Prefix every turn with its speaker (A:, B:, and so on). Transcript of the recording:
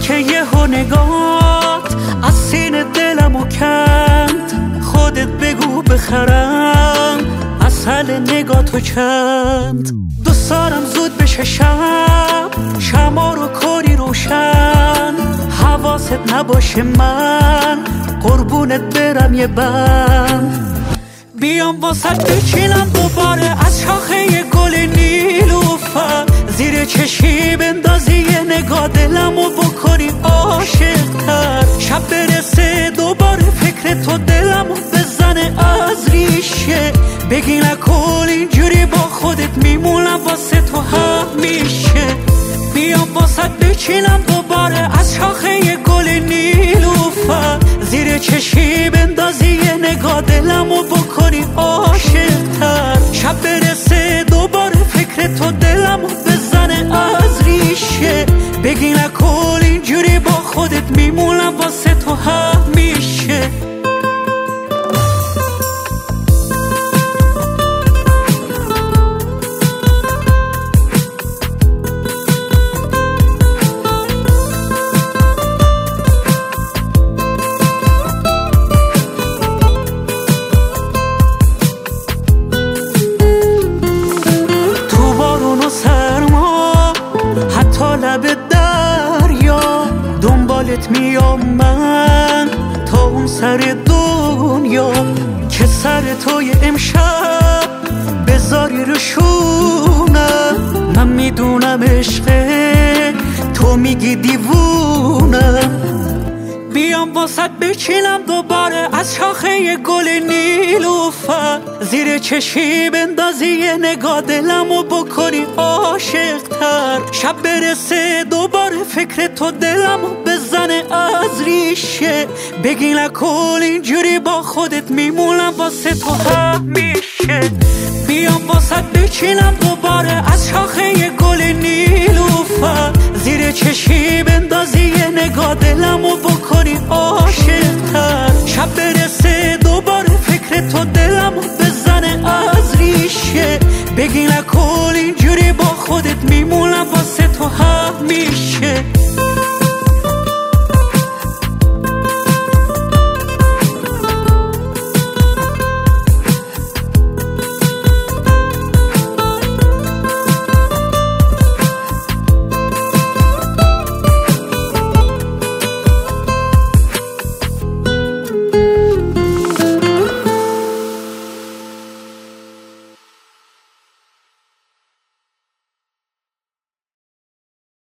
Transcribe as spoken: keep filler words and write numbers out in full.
A: که یه ها نگات از سینه دلمو کند. خودت بگو بخرم اصل نگاتو چند. دوست دارم زود بشه شب، شما رو کاری روشن. حواست نباشه من قربونت برم یه بند. بیام واسط بچینم دوباره از شاخه گل نیلوفر. زیر چشی بندازی یه نگاه دلمو بکنی عاشق‌تر. شب برسه دوباره فکر تو دلمو بزنه از ریشه. بگی نکن اینجوری با خودت میمونم واسه تو همیشه. بیام واسط بچینم دوباره از شاخه گل نیلوفر. زیر چشی بندازی یه نگاه دلمو بکنی عاشق‌تر. شب برسه دوباره فکر تو دلمو بزنه از ریشه. بگی نکن اینجوری با خودت میمونم واسه تو همیشه. دنبالت میام من تا اون سر دنیا که سر توی امشب بذاری رو شونم. من میدونم عشقه تو میگی دیوونم. بیام واسط بچینم دوباره از شاخه گل نیلوفر. زیر چشی بندازی یه نگاه دلمو بکنی عاشق‌تر. شب برسه دوباره فکر تو دلمو بزنه از ریشه. بگی نکن اینجوری با خودت میمونم واسه تو همیشه. بیام واسط بچینم دوباره از شاخه گل نیلوفر. زیر چشی بندازی یه نگاه دلمو بکنی عاشق‌تر. شب برسه دوباره فکر تو دلمو بزنه